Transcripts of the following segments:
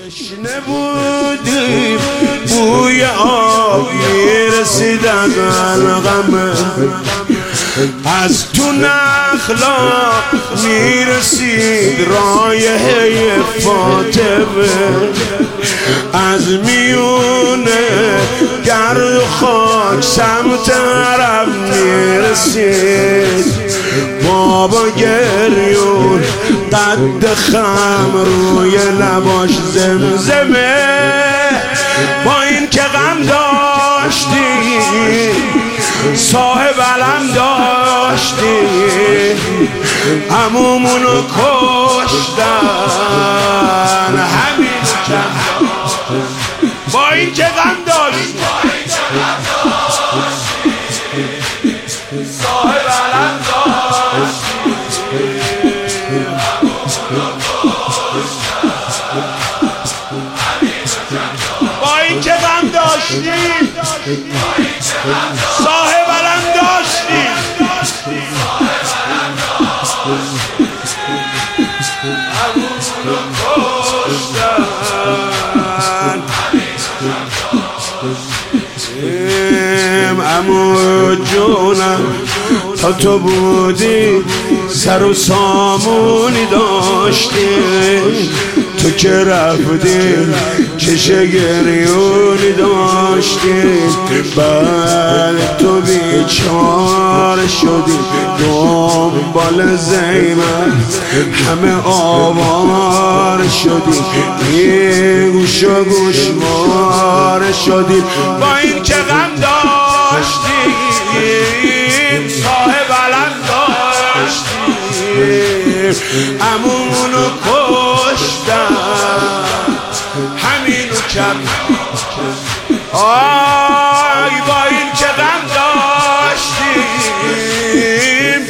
تشنه بودیم بوی آب میرسید از الغمه، از تو نخلا میرسید رایحه فاطمه، از میونه گرد و خاک سمت عرب میرسید. بابا گریون قد خم روی لباش زمزمه، با این که غم داشتی صاحب علم داشتی، عمومونو کشتن همین کم، با این که غم داشتی صاحب علم داشتی، با این که غم داشتی صاحب علم داشتی. عمو جونم تا تو بودی سر و سامونی داشتی، تو که رفتی چش گریونی داشتی، بعد تو بیچاره شدی دنبال زینب همه آوار شدی، یه گوش و گوشوار شدی، با این که غم داشتی صاحب علم داشتی، عمومونو کشتن همینو کم. آی با این که غم داشتیم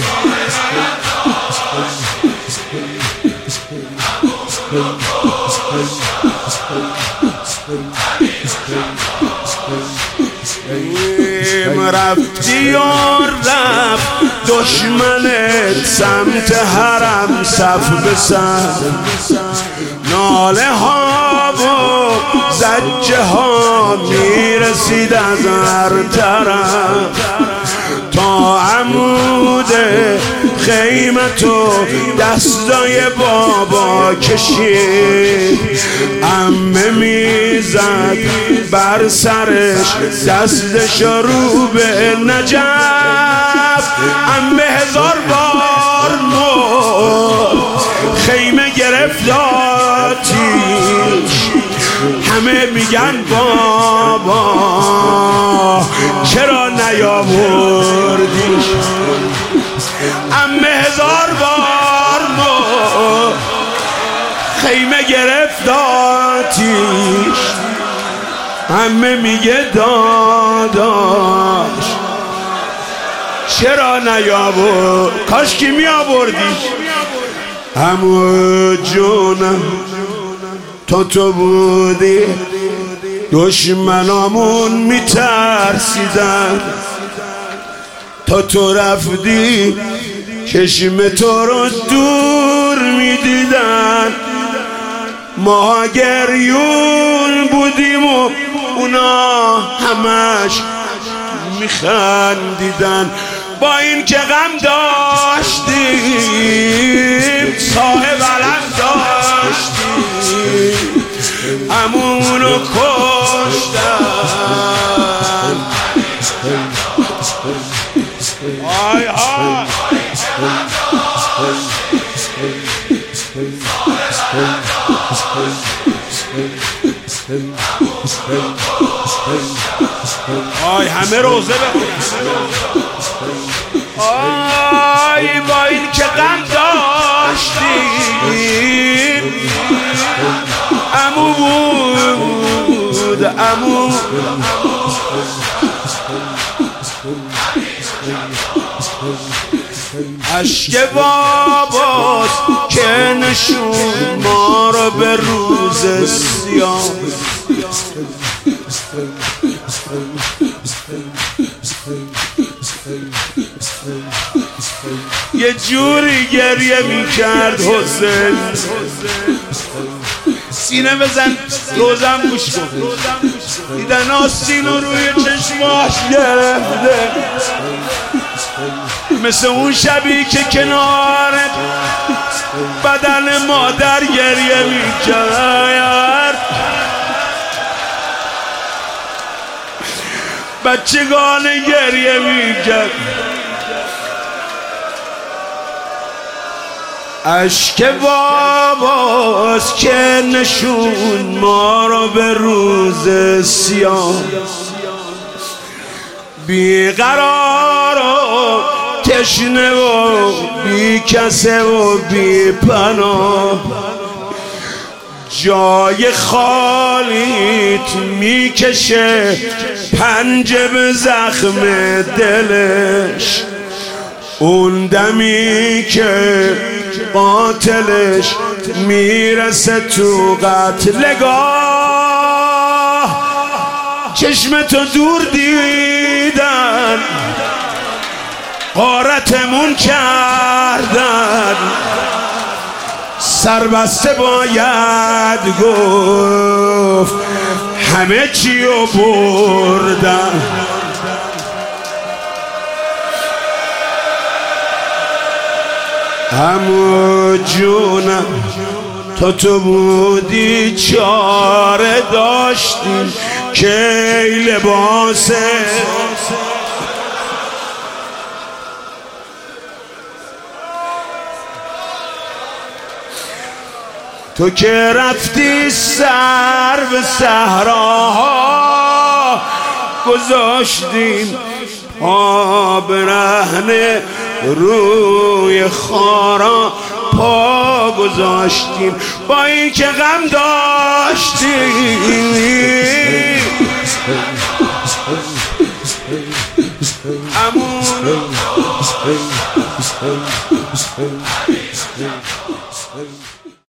رفتی و رفت دشمنت سمت حرم صف به صف، ناله ها و زجه ها میرسید از هر طرف، تا عمود خیمتو دستای بابا کشید، عمه میزد بر سرش دستش رو به نجف، عمه هزار بار خیمه گرفت آتیش، همه میگن بابا چرا نیاوردیش، عمه هزار بار خیمه گرفت آتیش، عمه میگه داداش چرا نیاورد، کاش که میآوردیش. عمو جونم تا تو بودی دشمنامون میترسیدن، تا تو رفتی چشم تو رو دور میدیدن، ما گریون بودیم و اونا همش میخندیدن، با این که غم داشتیم صاحب علم داشتیم، عمومونو کشتن. آی آی آی همه روزه آی با این که غم داشتیم، عمو بود عمو، اشک باباست که نشون ما رو به روز سیاه، یه جوری گریه میکرد حسین، سینه بزن روزم گوش کن. دیدن آستین رو روی چشماش گرفته، مثل اون شبی که کنار بدن مادر گریه میکرد. بچگان گریه میکرد. اشک باباست که نشون ما رو به روز سیاه، بیقرار و تشنه و بی کسه و بی پناه. جای خالیت میکشه پنجه به زخم دلش، اون دمی که قاتلش میرسه تو قتلگاه. چشمتو دور دیدن، غارتمون کردن، سربسته باید گفت همه چیو بردن. همو جونم تو بودی چاره داشتیم که لباسه تو که رفتی سر به صحراها، گذاشتیم پا برهنه روی خارا پا گذاشتیم، با این که غم داشتیم.